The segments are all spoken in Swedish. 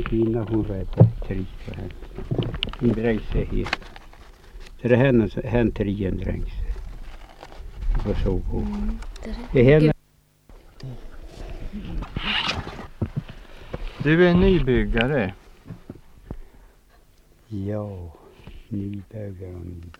Kina hon räddade tri för henne. Hon dränkte sig helt. Så det henne trien dränkte sig. Det var så god. Det henne. Du är nybyggare. Ja, nybyggare.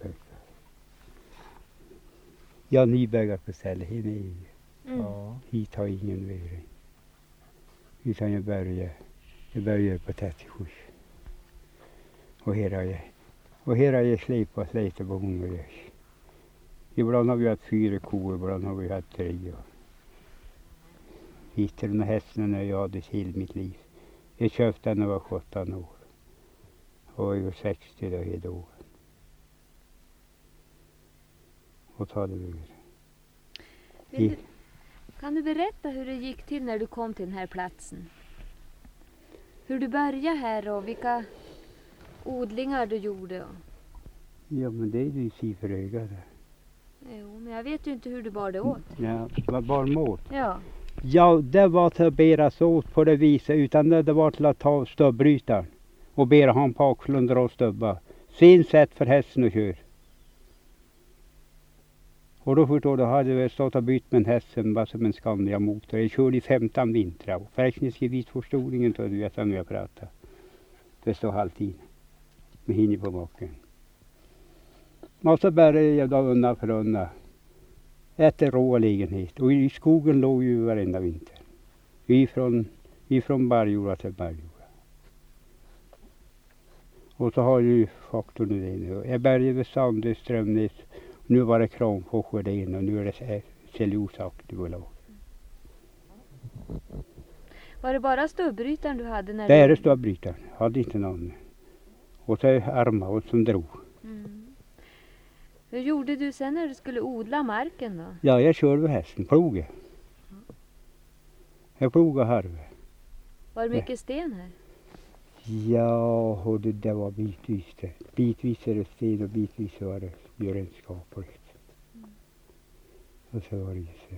Ja, nybyggare på stället. Ja. Hit har ingen väg. Utan jag började på 37. Och här har jag slipat lite på hon. Ibland har vi haft 4 kor, ibland har vi haft 3. Hittade den här hästen när jag hade till mitt liv. Jag köpte den när jag var 17 år. Och jag var 60 då idag. Och ta det vidare. Kan du berätta hur det gick till när du kom till den här platsen? Hur du började här och vilka odlingar du gjorde? Ja, men det är ju sifrögade. Jo, men jag vet ju inte hur du bar det åt. Ja, vad bar mål? Ja. Ja, det var till att beras åt på det viset. Utan det var till att ta stöbbrytaren. Och bera han på axeln och dra stubba. Sin sätt för hästen att köra. Och då förstår du, hade jag stått och bytt med en häst som var som en Scania motor. Jag körde i 15 vintrar. Och förräkningsvis förstoringen tog du vet om jag pratade. Det står halvtid. Med hinner på baken. Och så började jag då undan för undan. Efter rålägenhet. Och i skogen låg ju varenda vinter. Ifrån Barjora till Barjora. Och så har ju faktorn det. Jag började vid Sandö, Strömnäs. Nu var det Kramfors och det ena och nu är det cellulosaktigt bolag. Var det bara stubbrytaren du hade? När det är det stubbrytaren. Jag hade inte någon. Och så armar och som drog. Hur gjorde du sen när du skulle odla marken då? Ja, jag körde med hästen. Ploga. Jag plogade harve. Var det mycket sten här? Ja, och det var bitvis det. Bitvis är det sten och bitvis var det björnskapligt. Och så var det så.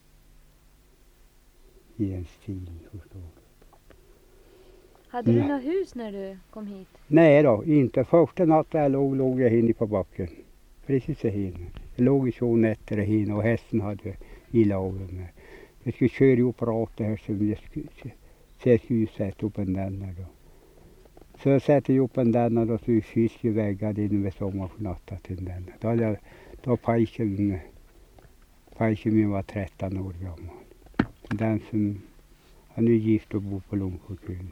I en stil, förstår du. Hade du något hus när du kom hit? Nej då, inte. Första natten låg jag inne på backen. Precis så hinna. Jag låg i 2 nätter hinna och hästen hade i lagen med. Jag skulle köra upp rakt här som jag skulle sätta upp en denna då. Så jag satte upp en denna då så fiskade väggar in med sommarnatten till denna. Då pojken min var 13 år gammal. Den som han är gift och bor på Långsjökulen.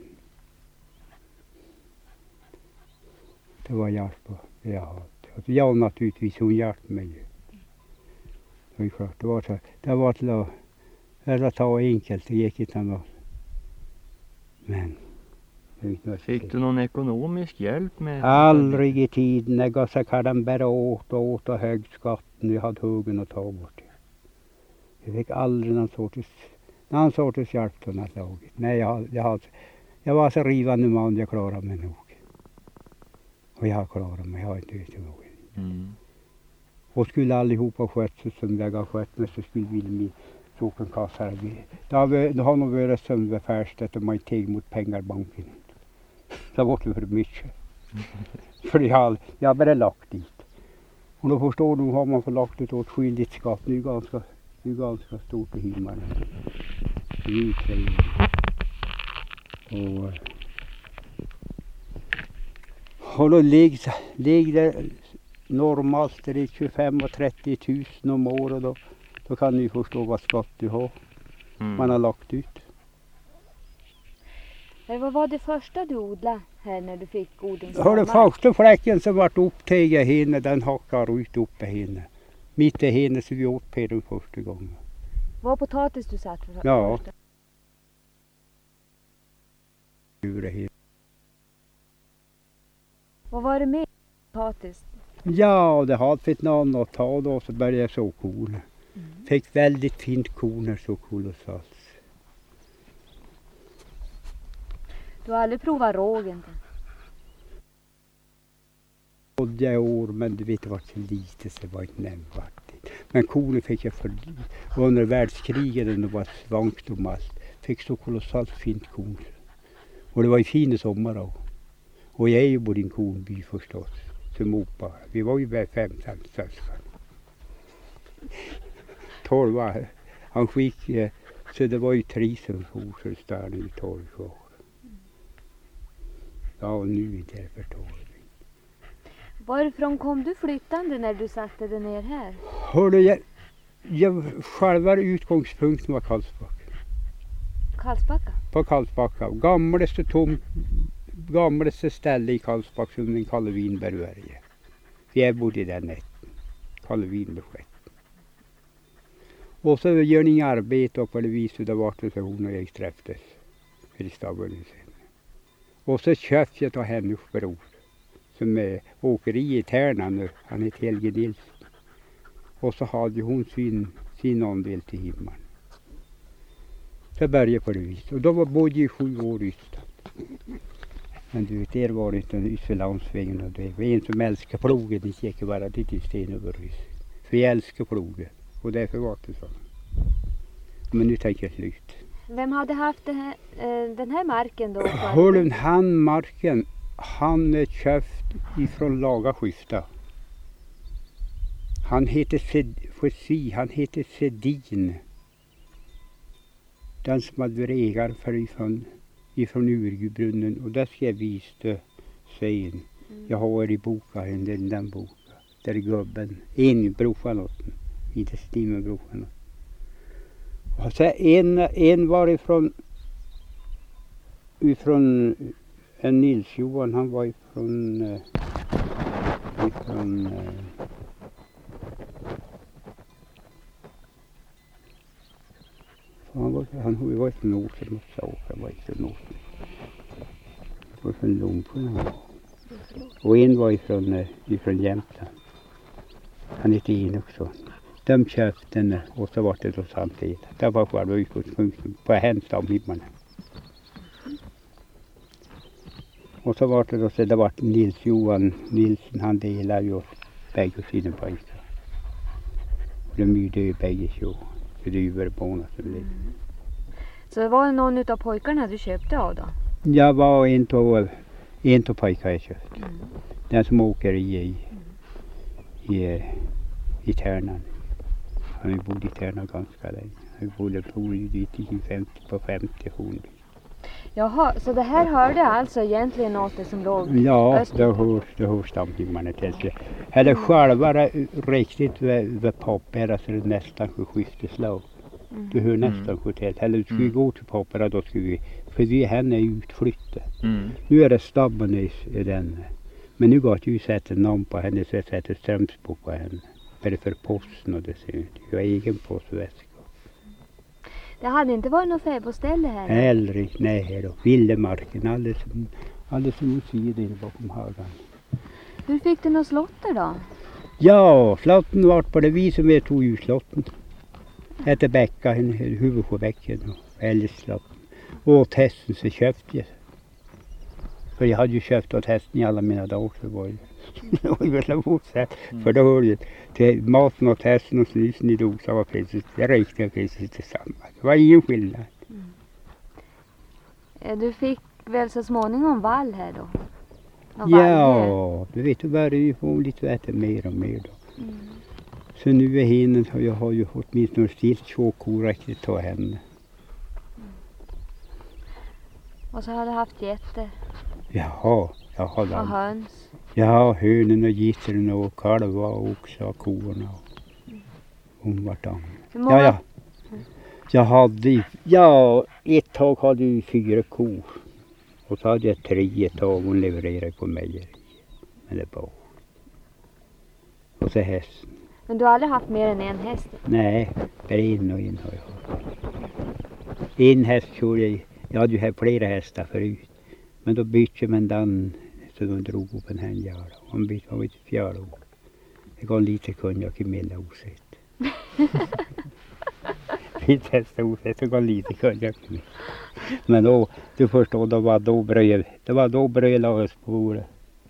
Det var hjälp ja, naturligtvis hon hjälpte mig. Det var klart, det var till att ta enkelt, det gick inte annat. Men fick du någon ekonomisk hjälp med? Aldrig i tiden. Jag gav sig kallan bara åt och hög skatten. Vi hade huggen och ta bort det. Jag fick aldrig någon sorts hjälp på något laget. Nej, jag var så rivande man, jag klarade mig nog. Och jag har klarat mig, jag har inte vet nog. Och skulle allihopa skött sig som jag har skött mig så skulle vi med sockenkassar. Det har nog varit sömnbefärst att man inte teg mot pengarbanken. Så var det för mycket. För jag har bara lagt dit. Och då förstår du har man för lagt ett åtskilligt skatt. Det är ganska stort i himmelen. Det är ju 3 och då ligger det normalt det är 25 och 30 000 om året då kan ni förstå vad skatt du har. Man har lagt ut. Vad var det första du odlade här när du fick odlingsmark? Hör du första fläcken som vart upptäga henne, den hackar ut uppe henne. Mitt i henne så vi åt på den första gången. Var potatis du satt för ja. Första? Vad var det med potatis? Ja, det hade fått någon att ta då så började jag så korn. Fick väldigt fint korn så kolossalt. Du har aldrig provat rågen? Jag år, men du vet det var så lite så det var inte nämnvärt. Men korn fick jag för under världskriget när det var svankdom allt. Fick så kolossalt fint korn. Och det var ju fin sommar då. Och jag är ju både en konby förstås. Som opa. Vi var ju bara 15 syskon. 12 var han skick. Så det var ju 3 som for så stod i 12 år. Ja, och nu inte det för 12. Varifrån kom du flyttande när du satte dig ner här? Hörde jag själva utgångspunkten var Karlsbacka. Karlsbacka? På Karlsbacka. Gamlaste ställe i Karlsbacka som den Kalle Winberg. Vi bodde i den nätten. Kalle Winberg. Och så gör ni arbete och på det viset det var det så hon och jag träffades. I staden. Och så köpte jag till hennes bror. Som är åkeri i Tärna nu. Han heter Helge Nilsson. Och så hade hon sin andel till himmelen. Så började på det viset. Och då var både i 7 år i Ystad. Men du vet, det var inte en Ystadlandsvägen. Och det var en som älskar plogen. Det gick bara dit i Stenöverhus. För jag älskar plogen. Och därför var det så. Men nu tänker jag slut. Vem hade haft den här marken då? Hörde han marken. Han är köpt ifrån Lagaskifta. Han heter Sedin. Den som hade ägare för ifrån Urgubrunnen. Och där ska jag visa sägen. Jag har i boken, den boken. Där är gubben. En brofanotten. Inte Stimen brofanotten. Och så en var ifrån en Nils Johan. Han var ifrån han var från Åsen och Åsa. Han var från Åsen. Han var från Lomsjön. Och en var ifrån Jämtland. Han hette Enoksson. De köpte den och så var det då samtidigt. Det var själva utgångspunkten på hemstamhimmarna. Och så var det då så det var Nils Johan Nilsson, han delade ju bägge sina pojkar. Och de myrde ju bägge så. För det är ju verbarna som blev. Så det var någon utav pojkarna du köpte av då? Jag var en av pojkar jag köpte. Den som åker i Tärnan. Han har bott i Tärnan ganska länge. Han bodde på 50 hon. Jaha, så det här hörde alltså egentligen åt det som låg Ja, österut? det hör stamtimmarna till sig. Eller själva riktigt vid Poppera så är det nästan för skifteslag. Du hör nästan för till. Eller skulle vi gå till Poppera då skulle vi, för vi henne är utflyttade. Nu är det stabben i den. Men nu går det ju sätta namn på henne så jag sätter Strömsbo på henne. För posten och det ser ut. Jag har egen postväska. Det hade inte varit något fäbodställe här? Äldre, nej då. Villemarken, alldeles som du ser där bakom hagen. Hur fick du några slotter då? Ja, slotten var på det viset vi tog ju slotten. Hette Bäcka, huvudsjöbäcken och älgslotten. Och åt hästen så köpte jag. För jag hade ju köpt åt hästen i alla mina dagar så var det väl fortsatt. För då hörde jag till maten åt hästen och snusen i dosa var precis, det räckte precis tillsammans. Det var ingen skillnad. Du fick väl så småningom vall här då? Ja, du vet, då började vi få lite äta mer och mer då. Så nu är henne, jag har ju åtminstone stilt 2 kor riktigt ta henne. Och så har du haft getter? Jaha, jag har och höns? Ja, hönen och gisslen och kalvar och också korna. Om vartannat. Ja. Jag hade, ett tag hade jag 4 kor. Och så hade jag 3 ett tag och levererade på mejeri. Men det var. Och så hästen. Men du har aldrig haft mer än en häst? Nej, bara en har jag haft. En häst körde jag hade ju haft flera hästar förut. Men då bytte man den så de drog upp en hängjärd. Han bytte var lite 4 år. Det gav lite konjak i milla osett. Lite hästar osett så gav lite konjak. Men då, du förstår, det var då bröd lades på bordet.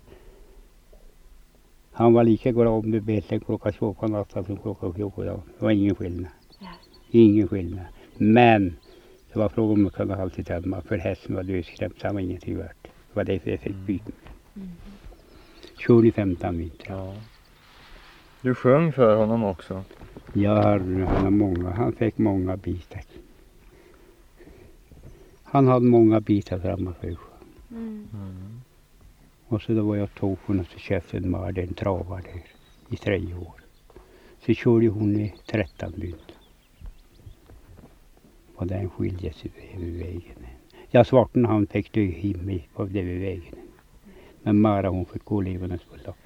Han var lika glad om du bete klockan 2 på natten som klockan 14. Det var ingen skillnad. Ingen skillnad. Men Det var fråga om att kunna alltid tömma. För hästen var dödskrämd så han var ingenting värt. Det var därför jag fick byta. Körde i 15 vintrar. Ja. Du sjöng för honom också. Ja, han fick många bitar. Han hade många bitar framme för sjön. Och så då var jag token och så köpte en mar, en travar där i 3 år. Så körde hon i 13 vintrar. Och den skilde sig över vägen. Ja, svarten han fick dö himmel på det vid vägen. Men Mara hon fick gå levandes på loppet.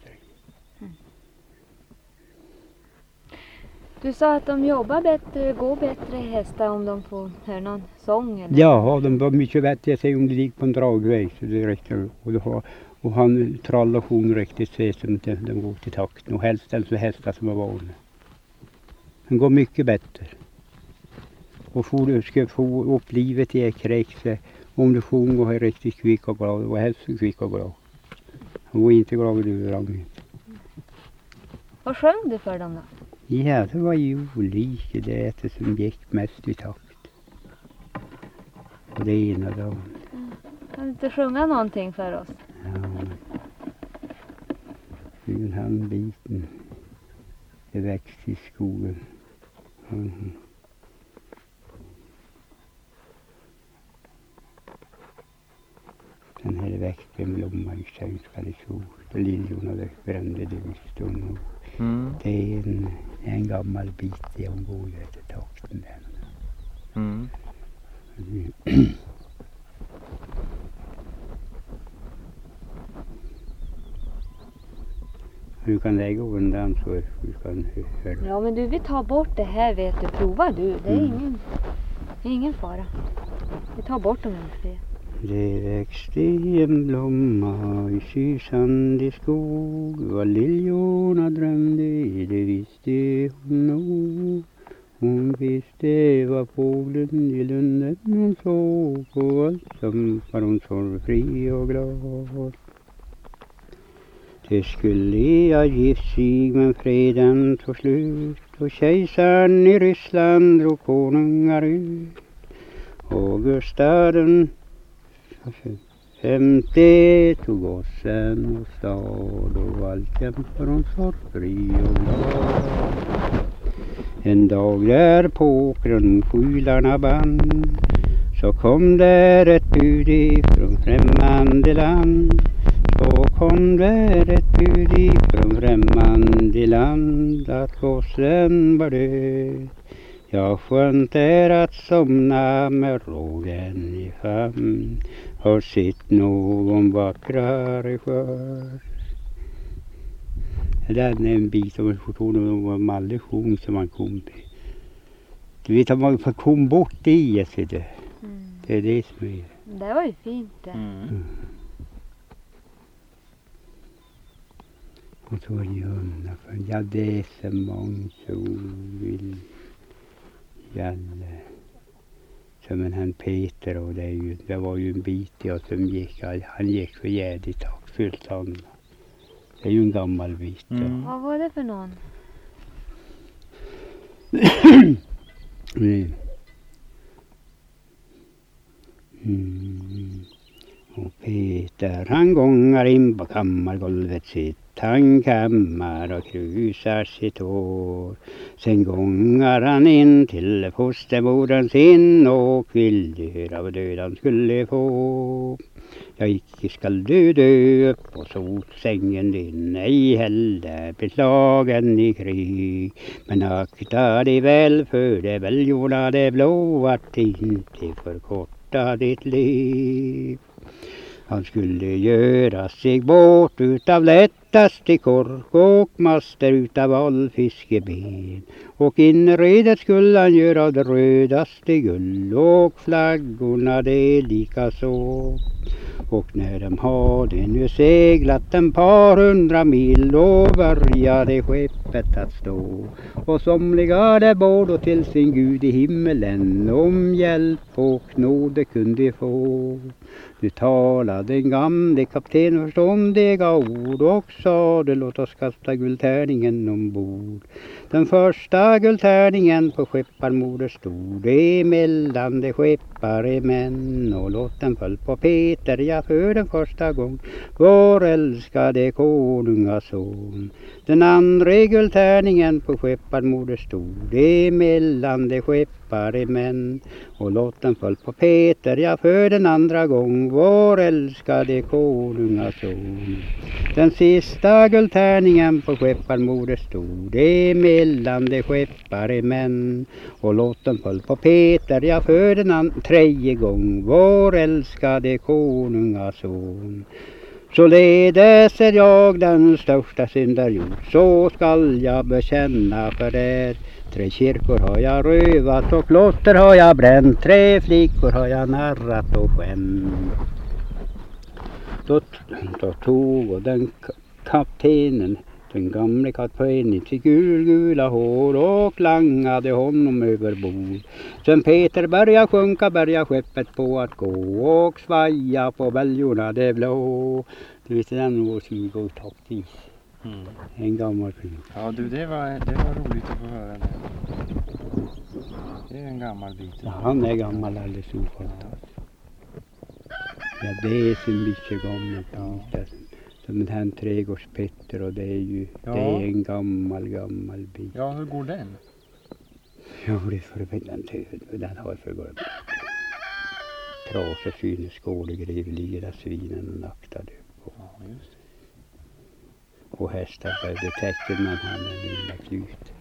Du sa att de jobbar bättre, går bättre hästar om de får höra någon sång eller? Ja, de var mycket bättre sig om det gick på en dragväg. Så det räckte. Och han trall och sjung riktigt så som den går till takten. Och helst den som hästar som var vana. Den går mycket bättre. Och ska få upp livet i kräks. Om du sjunger och är riktigt kvick och glad. Och helst kvick och glad. Han var inte glad i överrangen. Vad sjöng du för dem då? Ja, det var ju olika det som gick mest i takt. Och det ena dagen. Kan du inte sjunga någonting för oss? Ja. Den här biten. Det växte i skogen. Sen hade det växt en blomma i sänskade i sol. Och liljorna där brände det visst. Det är en gammal bit i hon går ju efter takten där. Du kan lägga undan så du kan höra. Ja, men du vill ta bort det här, vet du. Prova du. Det är ingen fara. Vi tar bort dem inte det. Det växte en blomma i sysande skog. Vad liljorna drömde, det visste hon nog. Hon visste vad fågeln i lunden hon såg. Och alltsom var hon sorgfri och glad. Det skulle jag gift sig men freden tog slut. Och kejsaren i Ryssland drog konungar ut. Och Gustav femte tog gossen och stad och alltjämt var hon sorgfri och glad. En dag där på kronskjularna band så kom där ett bud ifrån främmande land. Så kom där ett bud ifrån främmande land att gossen var död. Jag skönt är att somna med rågen i famn. Har sett någon vackrare skör. Den är en bit av en mallition som man kom till. Du vet att man får komma bort i sig det. Det är det som är. Det var ju fint det. Och så var det undan för ja det är så många som vill gälla. Som en Peter och det var ju en bit jag som gick. Han gick för jädigt tak fyllt han. Det är ju en gammal bit. Vad var det för någon? Och Peter han gångar in på kammargolvet sitt. Han kammar och krusar sitt hår. Sen gångar han in till fostermodern sin och vill döda vad dödan skulle få. Ja, icke skall du dö upp på sotsängen din, ej heller beslagen i krig. Men akta dig väl för det väljorna det blå att inte förkorta ditt liv. Han skulle göra sig båt utav lättaste kork och master utav all fiskeben. Och inredet skulle han göra av det rödaste gull och flaggorna det lika så. Och när de hade nu seglat en par 100 mil då började skeppet att stå. Och somliga där både till sin Gud i himmelen om hjälp och nåde kunde få. Nu talade den gamle kapten förståndiga ord och sade låt oss kasta guldtärningen ombord. Den första guldtärningen på skepparmoder stod emellan de skeppare män och låt den föll på Peter, ja för den första gång vår älskade konungason. Den andra guldtärningen på skepparmoder stod emellan de skeppare män och låt den föll på Peter, ja för den andra gång vår älskade konungason. Den sista guldtärningen på skepparmoder stod emellan de skeppare män och låt den föll på Peter, ja för den tredje gång vår älskade konungason. Således är jag den största syndar gjort, så skall jag bekänna för er. 3 kyrkor har jag rövat och kloster har jag bränt, 3 flickor har jag narrat och skämt. Då tog och den kaptenen, den gamle kaptenen, till gula hår och langade honom över bord. Sen Peter började sjunka, började skeppet på att gå och svaja på bäljorna det blå. Du vet den var 20 år taktis. En gammal film. Ja du, det var roligt att få höra det. Det är en gammal bit. Ja, han är gammal alldeles ofattad. Ja, det är så mycket gammalt. Ja. Som den trädgårdspetter och det är ju det är en gammal bit. Ja, hur går den? Ja, det är för den har förgått. Trasor synes skådegrev svinen och naktade upp. Ja, just det. Och hästar började täcka men han är lilla klut.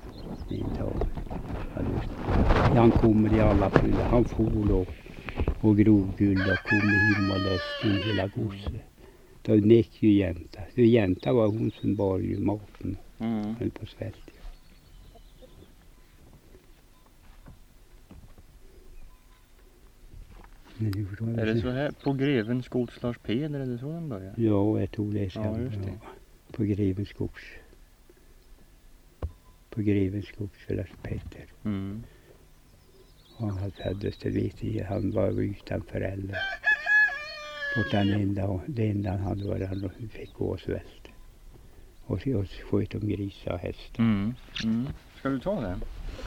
Han kommer i alla fyller. Han for och grovguld och kom i himmelösten hela gosse. Då gick ju jänta. Så jänta var hon som bar ju maten. Höll på svält. Är det så här på Grevens skogs Lars Peder, är det så den börjar? Ja, jag tog det sen. Ja, just det. På Grevens skogs. På Grevens skogs för Lars Peter. Och han föddes, det vet jag, han var utan föräldrar. Och det enda han hade var han fick gå och svält. Och så sköt de grisar och hästar. Ska du ta den?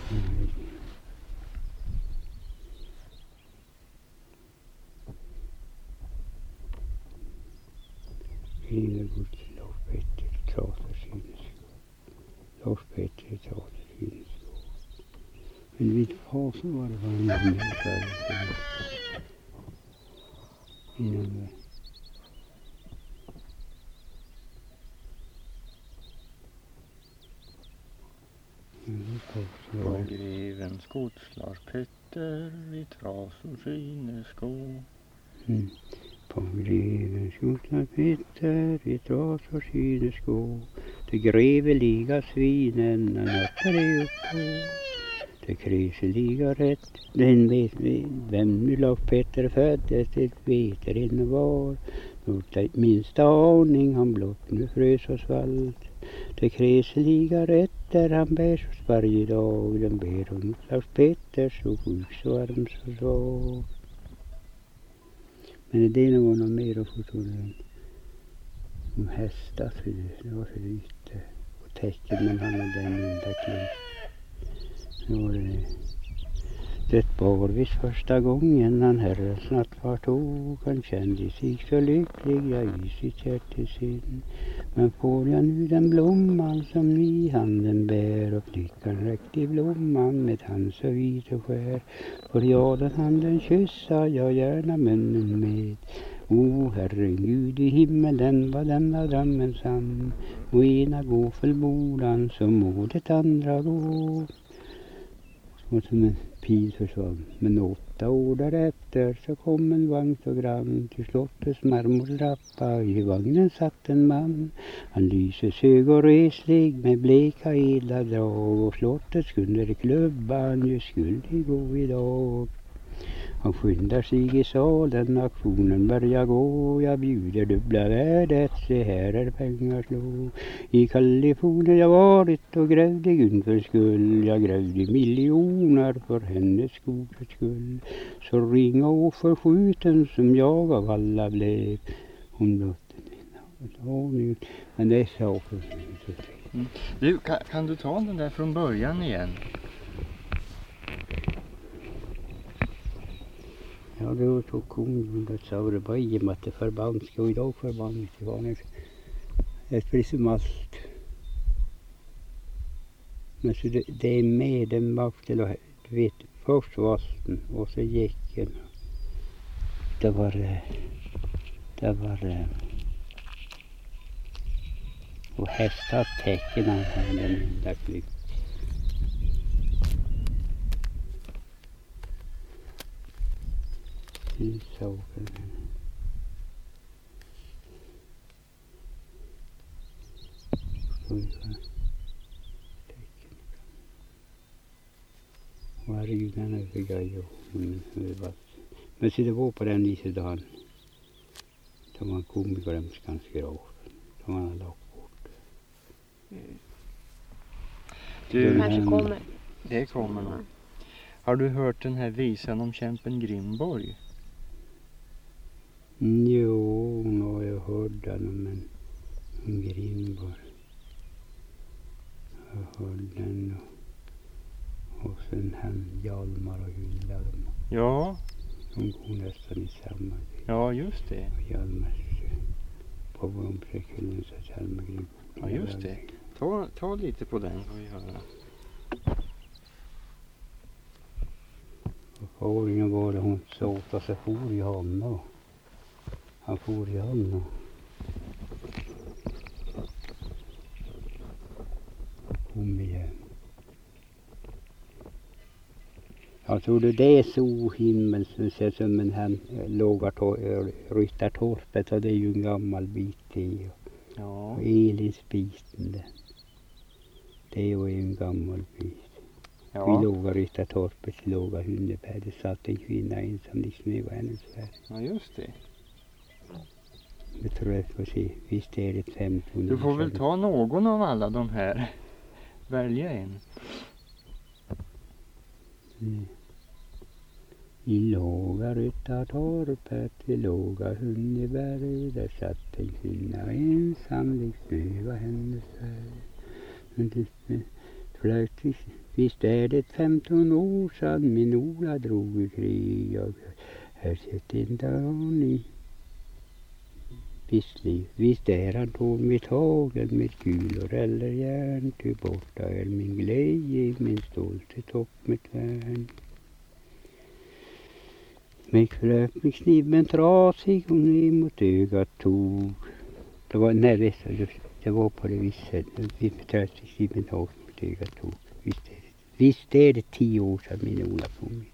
Hillegods Lars Petter trasar synesko. Lars Petter trasar synesko. Men vid fasen var det bara en namn innan På Grevens skogs Lars Petter i trasor synesko. På Grevens skogs Lars Petter i trasor synesko. Det greveliga svinen nöttade upp på. Det kriseliga rätt, den vet vem nu Lars Petter föddes, det vet det var. Mot minsta aning han blott nu frös och svalt. Det kriseliga rätter han bärs varje dag, den ber hon Lars Petter så sjuk så varm så svag. Men det är nog någon mer att få tåla om hästar för det var för lite. Och täcket men han hade den enda klart. Det var visst första gången han herrens nattvard tog. Han kände sig så lycklig i sitt hjärtesinn. Men får jag nu den blomman som i handen bär och flickan räckte blomman med hand så vit och skär. Får jag den handen kyssa jag gärna munnen med. O herregud i himmelen vad denna drömmen sann. Och ena gå fullbordan så må det andra gå. Och som en pil försvann. Men 8 år därefter så kom en vagn så grann till slottets marmortrappa. I vagnen satt en man. Han lyses hög och reslig med bleka edla drag. Och slottets kunder klubban ju skulle gå idag. Han skyndar sig i salen, auktionen börjar gå. Jag bjuder dubbla värdet, se här är pengar slå. I Kalifornien jag varit och grävde Gud för skull. Jag grävde miljoner för hennes goda skull. Så ringa och förskjuten som jag av alla blev. Hon dottern min. Men det är så. Du, kan du ta den där från början igen? Ja, då tog hon och sa det bara i och med att det förbansk och idag förbansk. Det var ett pris som allt. Men så det är med den vakten och du vet först vasten och så gick den. Det var och hästar tecken av den där klipp. Så varje den är för grej och men så det var på den viset dagen då man kom i glömskans grav då man hade lagt bort. Du kanske kommer. Det kommer nog. Har du hört den här visan om kämpen Grimborg? Jo, nu jag hörde den men om Grimborg. Jag hörde den och sen han Hjalmar och Hylla. Ja. De går nästan i samma. Ja, just det. Och Hjalmars på Bromsökullen så att Hjalmar Grimborg. Ja, just det. Ta lite på den får vi höra. Och fåringen var det hon såt och så for i honom. Han for i honom. Kom igen. Jag tror det är så himmel som ser som en han lågar Ryttartorpet och det är ju en gammal bit i. Ja. Och Elinspiten det är ju en gammal bit. Ja. Vi lågar Ryttartorpet, lågar Hundeberg. Det satt en kvinna ensam liksom i hennes värld. Ja, just det. Det tror jag får se. Visst är det 15. Du får väl ta någon av alla de här. Välja en. Mm. I låga Ryttartorpet, i låga Hundeberg. Där satt en kvinna ensam liksom i hennes värld. Visst är det 15 år sedan min Ola drog i krig. Jag har sett inte aning. Visst är han tål mitt hagel med kulor eller järn. Ty borta är min glädje, min stolthet och mitt värn. Mig flöt med kniven trasig och ner mot ögat tog. Det var det var på det viset. Vi betröt sig kniven trasig mot ögat tog. Visst är det 10 år sedan min Ola kom.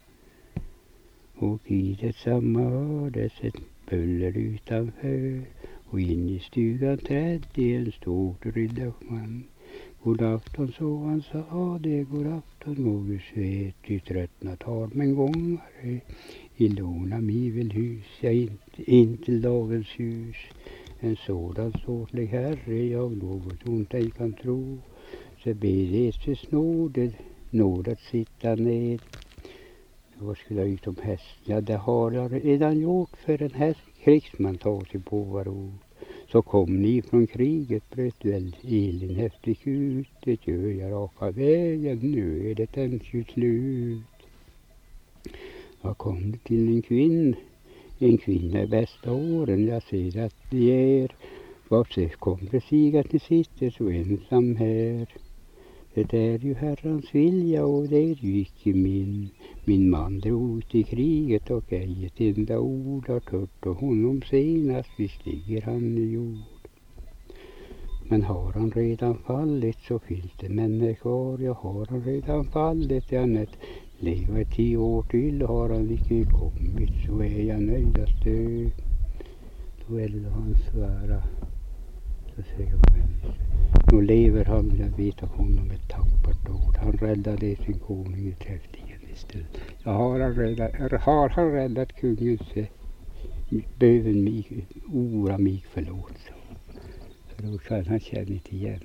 Och i det samma hördes ett buller utanför. Och in i stugan trädde en stor riddarman. God afton så han sa det, god afton något svet. Ty tröttnat har men gångare. I låna mig väl hus, jag in till dagens hus. En sådan ståtlig herre jag något ont ej kan tro. Så ber Jesus nåd att sitta ned. Vad skulle jag ut om häst? Ja, det har jag redan gjort för en häst. Krigsman tar sig på var ord. Så kom ni från kriget, bröt väl Elin häftigt ut. Det gör jag raka vägen, nu är det tänkjut slut. Jag kom till en kvinna i bästa åren. Jag ser att det är. Varför kom det sig att ni sitter så ensam här? Det är ju Herrans vilja och det är ju icke min. Min man drog ut i kriget och ej ett enda ord har tört och honom senast visst ligger han i jord. Men har han redan fallit så finns det människor kvar. Ja, har han redan fallit, Janet, lever 10 år till har han icke kommit så är jag nöjdast dö. Då är det han svära. Så säger man nu lever han, jag vet av honom ett tappert ord. Han räddade sin konung i 30. Jag har han räddat kungens böven mig, ora mig förlåt. För då sa han känner inte igen.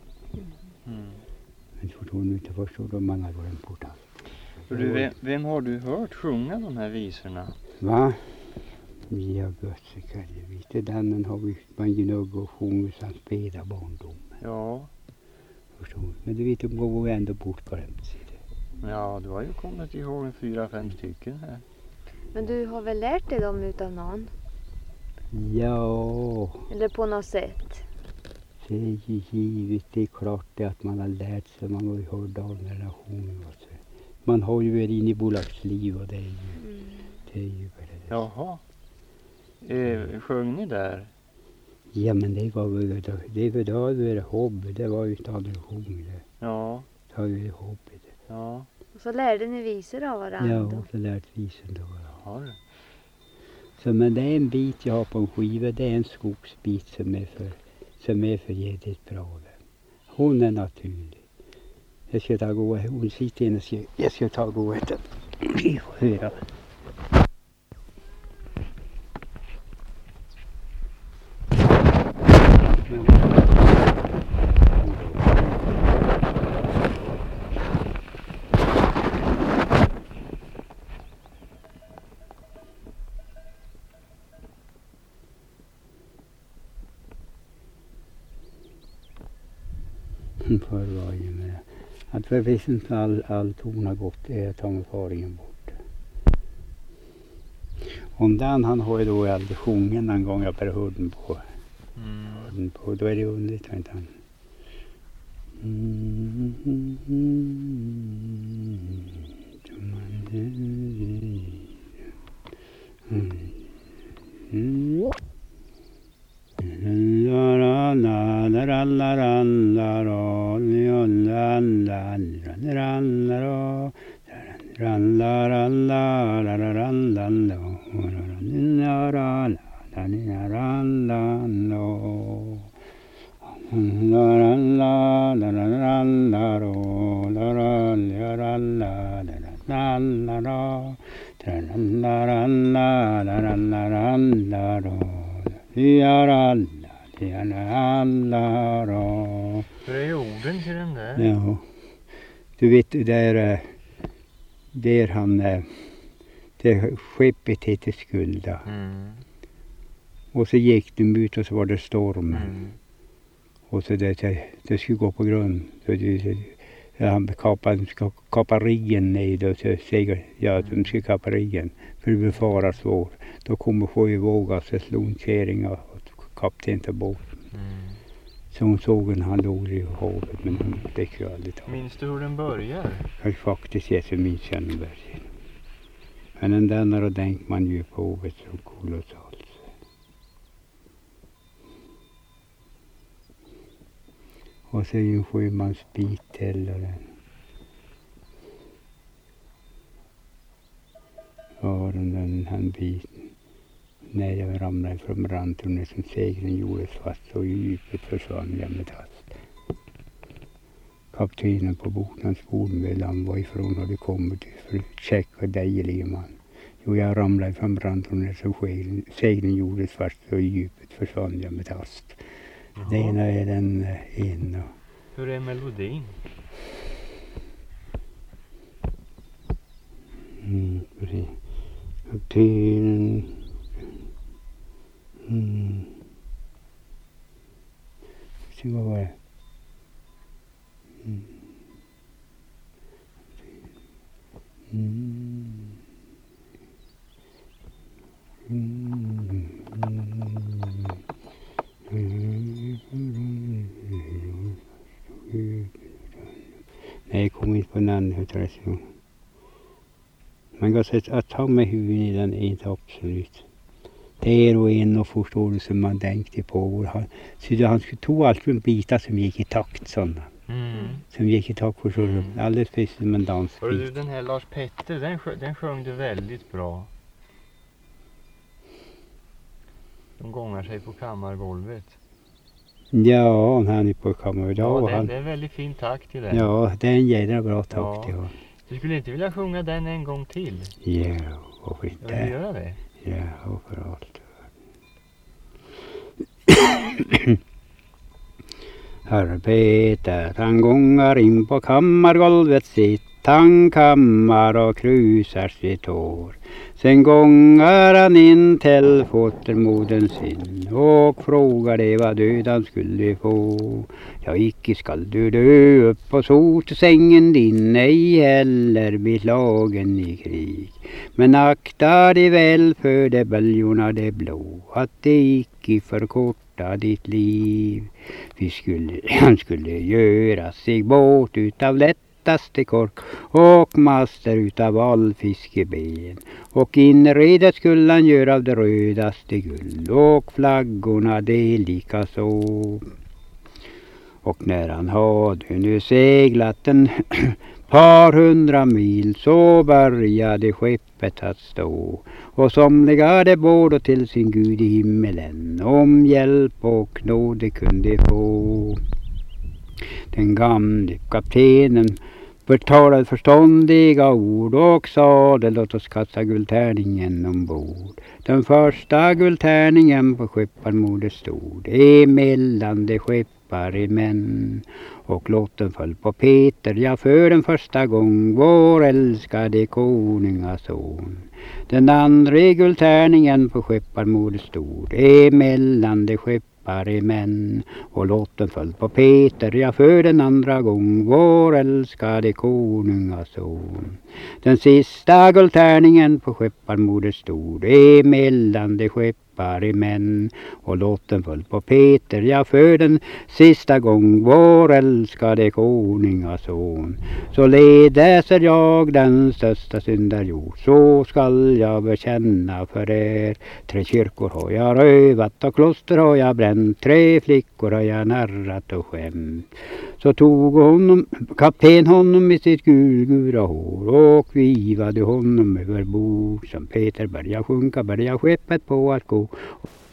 Men förstår du inte förstår då man har glömt bort allt. Du, vem har du hört sjunga de här visorna? Va? Ja, göttekar, jag vet. Den har vi man gnugg och sjungit sedan spela barndom. Ja. Förstår du? Men du vet, de går ändå bort på den sidan. Ja, du har ju kommit ihåg 4-5 stycken här. Men du har väl lärt dig dem utav någon? Ja, Eller på något sätt? det är ju givet. Det är klart det att man har lärt sig. Man har ju hört av relationer och så. Man har ju varit inne i bolagsliv och det är ju, det är ju bara det. Jaha. Sjöng ni där? Ja, men det var väl det var ju hobby. Det var ju tradition det. Ja. Det var ju hobby det. Ja. Och så lärde ni visor av varandra? Ja, och så lärt visen då. Har du? Så men det är en bit jag har på en skiva. Det är en skogsbit som är för jävligt bra. Hon är naturlig. Jag ska ta gå. Hon sitter inne. Jag ska ta gå efter. Vi får höra. För varje med. Att för visst inte all ton har gått tar med faringen bort. Om den han har ju då aldrig sjungen en gång jag bara hörde den på. Hörde på. Då är det underligt inte han. Hur är orden till den där? Ja, du vet där han det skeppet heter Skulda. Och så gick de ut och så var det stormen. Och så det skulle gå på grund. Så han ska kapa riggen ner och så säger jag att de ska kapa riggen. För det befarar svårt. Då kommer sjövågor så slog en kärring och kapten till båten. Så hon såg en han låg i havet men hon fick ju aldrig ta. Minns du hur den börjar? Jag faktiskt jag minns Känneberg. Men den där och tänkt man ju på det så kolossalt. Och så är ju en sjömansbit eller den. Ja, den biten. När jag ramlade från brandtornet som seglen gjordes fast så djupet försvann jag med hast. Kaptenen på båten spolade han var ifrån och det kommer till för att checka dig man. Jo, jag ramlade från brandtornet som seglen gjordes fast så djupet försvann jag med hast. Det ena är den ena. Hur är melodin? Precis. Kaptenen. Se vad var det? Nej, jag kom inte på namnet utav det så. Man kan säga att ta med huvudet i den är inte absolut. Det är och en och förstår du som man tänkte på. Så han skulle ta allt en bitar som gick i takt sådana. Som gick i takt förstår du. Alldeles precis som en dansbit. Hör du, den här Lars Petter, den sjöng du väldigt bra. De gångar sig på kammargolvet. Ja, han är på kammaren. Ja, det är väldigt fin takt i den. Ja, det är en jädra bra takt. Ja. Du skulle inte vilja sjunga den en gång till? Ja, varför Ja, inte? du gör det. Ja, och för allt. Herr Peter, han gångar in på kammargolvet sitt. Han kammar och krusar sitt hår. Sen gångar han in till fostermodern sin och frågade vad dödan skulle få. Ja, icke skall du dö upp på sotsängen din, ej heller bli slagen i krig. Men akta dig väl för de böljorna det blå, att det icke förkorta ditt liv. Han skulle göra sig båt utav lättaste kork och master utav valfiskeben. Och inredet skulle han göra av det rödaste guld och flaggorna det lika så. Och när han hade nu seglat en par 100 mil så började skeppet att stå. Och somliga de båda till sin Gud i himmelen om hjälp och nåd kunde få. Den gamle kaptenen betalade förståndiga ord och sade låt oss kasta guldtärningen ombord. Den första guldtärningen på skepparmoder stod emellan de skeppare män. Och lotten föll på Peter, ja för den första gång vår älskade konungason. Den andra guldtärningen på skepparmoder stod emellan de skeppare män. Och lotten föll på Peter, ja för den andra gång vår älskade konungason. Den sista guldtärningen på skepparmoder stod emellan de skeppare män. Och lotten föll på Peter, ja för den sista gång vår älskade konungason. Så ledes jag den största syndarjord, så skall jag bekänna för er. 3 kyrkor har jag rövat och kloster har jag bränt, 3 flickor har jag narrat och skämt. Så tog kapten honom i sitt gulgura hår och vivade honom över bord. Som Peter började sjunka började skeppet på att gå.